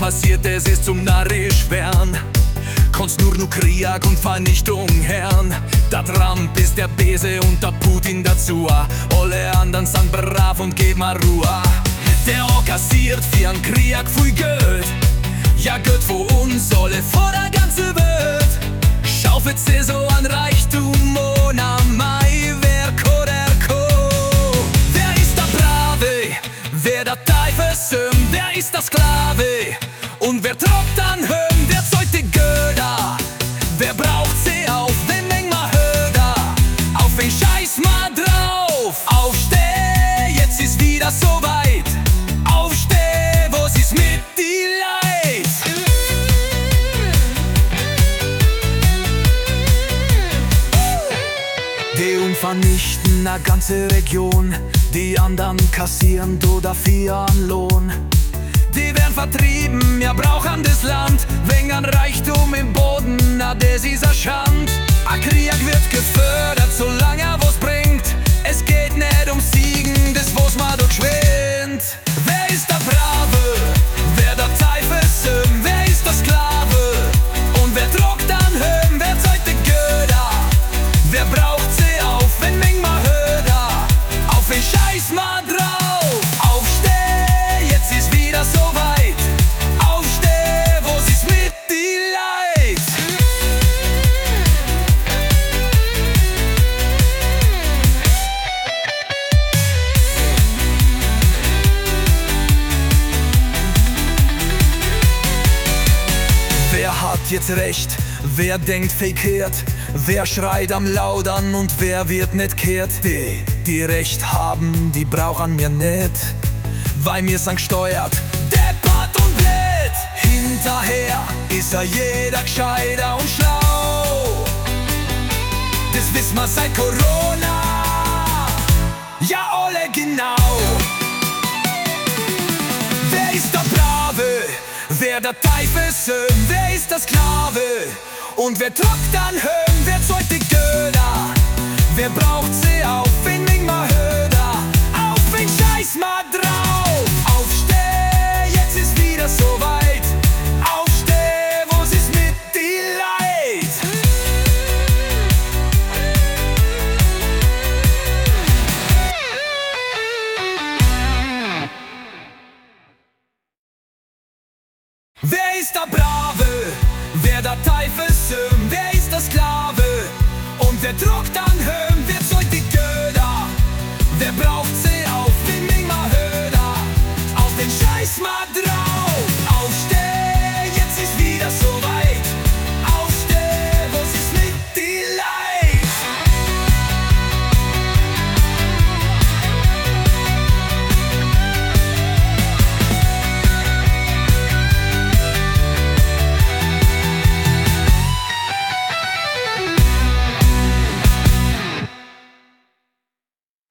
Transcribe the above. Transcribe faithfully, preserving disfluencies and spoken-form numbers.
passiert, es ist zum narrisch werden. Kannst nur nur Krieg und Vernichtung hören. Der Trump ist der Bese und der Putin dazu. Alle anderen sind brav und geben mir Ruhe. Der kassiert für einen Krieg viel Geld. Ja, Geld für uns alle, vor der ganzen Welt. Schaufelt sie so an Reichtum und am Mai, wer ko der ko. Wer ist der Brave, wer der Teufel söm, wer ist der Sklave und wer trockt an Höhen, wer zeugt die Göder, wer braucht sie auf, den Meng ma Höder, auf den Scheiß mal drauf. Aufsteh, jetzt ist wieder so weit, aufsteh, was ist mit die Leid? Die und vernichten a ganze Region, die anderen kassieren du dafür an Lohn. Die werden vertrieben, ja brauchen das Land, wegen an Reichtum im Boden, na das ist a Schand. A Krieg wird gefördert, solange er was bringt. Es geht nicht um Siegen, das was man doch schwindt. Wer ist der Brave, wer der Teufel söm, wer ist der Sklave und wer trockt an Höhen, wer zeugt die Göder, wer braucht sie auf, wenn Ming ma Höder, auf den Scheiß mal drauf. Aufsteh, jetzt ist wieder so weit, aufsteh, was ist mit die Leid? Wer hat jetzt recht, wer denkt verkehrt, wer schreit am lautern und wer wird nicht kehrt? Die, die Recht haben, die brauchen mir nicht, weil mir sind gesteuert, deppert und blöd. Hinterher ist ja jeder gescheiter und schlau, das wissen wir seit Corona, ja alle genau. Wer ist der Brave, wer der Teufel söm, wer ist der Sklave und wer trockt an Höhen, wer zeugt die Göder, wer braucht sie auf, wen Ming ma Höder, auf wen Scheiß ma drauf. Aufsteh, jetzt ist wieder so weit, aufsteh, was ist mit die Leid? Wer ist der Brave, wer der Teufel söm, wer ist der Sklave und wer trockt an Höhen, wer zeugt die Göder, wer braucht sie